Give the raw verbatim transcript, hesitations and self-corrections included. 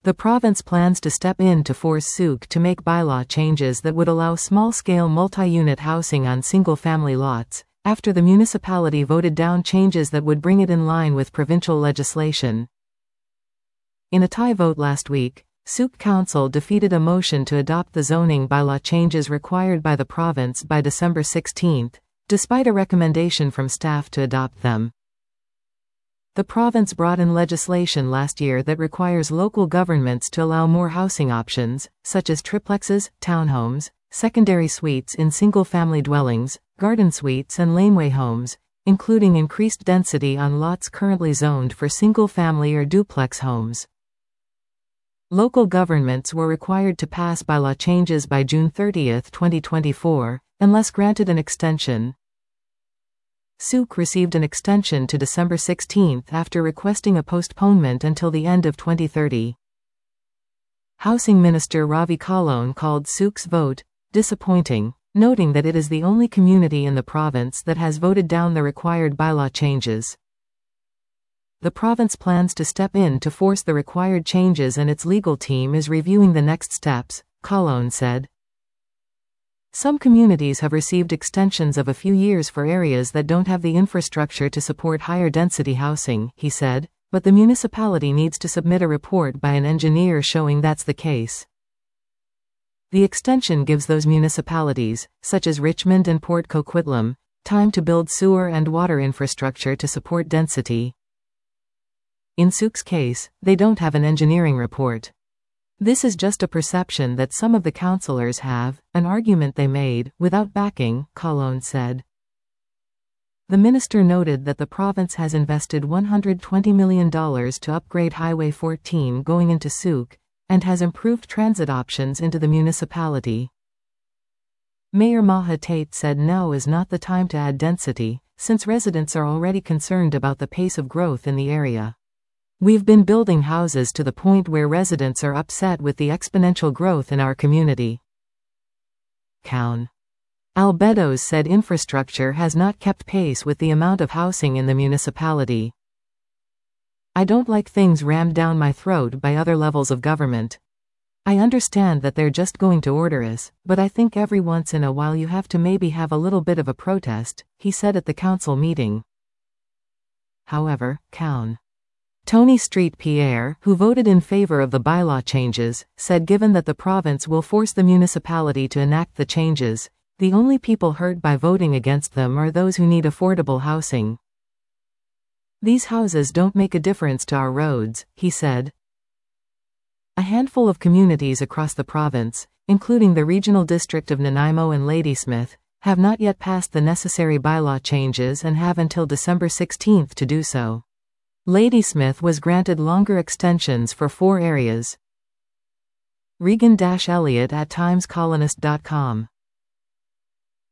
The province plans to step in to force S U C to make bylaw changes that would allow small-scale multi-unit housing on single-family lots, after the municipality voted down changes that would bring it in line with provincial legislation. In a tie vote last week, S U C Council defeated a motion to adopt the zoning bylaw changes required by the province by December sixteenth, despite a recommendation from staff to adopt them. The province brought in legislation last year that requires local governments to allow more housing options, such as triplexes, townhomes, secondary suites in single-family dwellings, garden suites and laneway homes, including increased density on lots currently zoned for single-family or duplex homes. Local governments were required to pass bylaw changes by June thirtieth, twenty twenty-four, unless granted an extension. S U C received an extension to December sixteenth after requesting a postponement until the end of twenty thirty. Housing Minister Ravi Kahlon called S U C's vote disappointing, noting that it is the only community in the province that has voted down the required bylaw changes. The province plans to step in to force the required changes and its legal team is reviewing the next steps, Kahlon said. Some communities have received extensions of a few years for areas that don't have the infrastructure to support higher density housing, he said, but the municipality needs to submit a report by an engineer showing that's the case. The extension gives those municipalities, such as Richmond and Port Coquitlam, time to build sewer and water infrastructure to support density. In S U C's case, they don't have an engineering report. This is just a perception that some of the councillors have, an argument they made, without backing, Kahlon said. The minister noted that the province has invested one hundred twenty million dollars to upgrade Highway fourteen going into S U C, and has improved transit options into the municipality. Mayor Maha Tate said now is not the time to add density, since residents are already concerned about the pace of growth in the area. We've been building houses to the point where residents are upset with the exponential growth in our community. Count. Albedos said infrastructure has not kept pace with the amount of housing in the municipality. I don't like things rammed down my throat by other levels of government. I understand that they're just going to order us, but I think every once in a while you have to maybe have a little bit of a protest, he said at the council meeting. However, Count. Tony Street Pierre, who voted in favor of the bylaw changes, said given that the province will force the municipality to enact the changes, the only people hurt by voting against them are those who need affordable housing. These houses don't make a difference to our roads, he said. A handful of communities across the province, including the regional district of Nanaimo and Ladysmith, have not yet passed the necessary bylaw changes and have until December sixteenth to do so. Ladysmith was granted longer extensions for four areas. Regan Elliott at times colonist dot com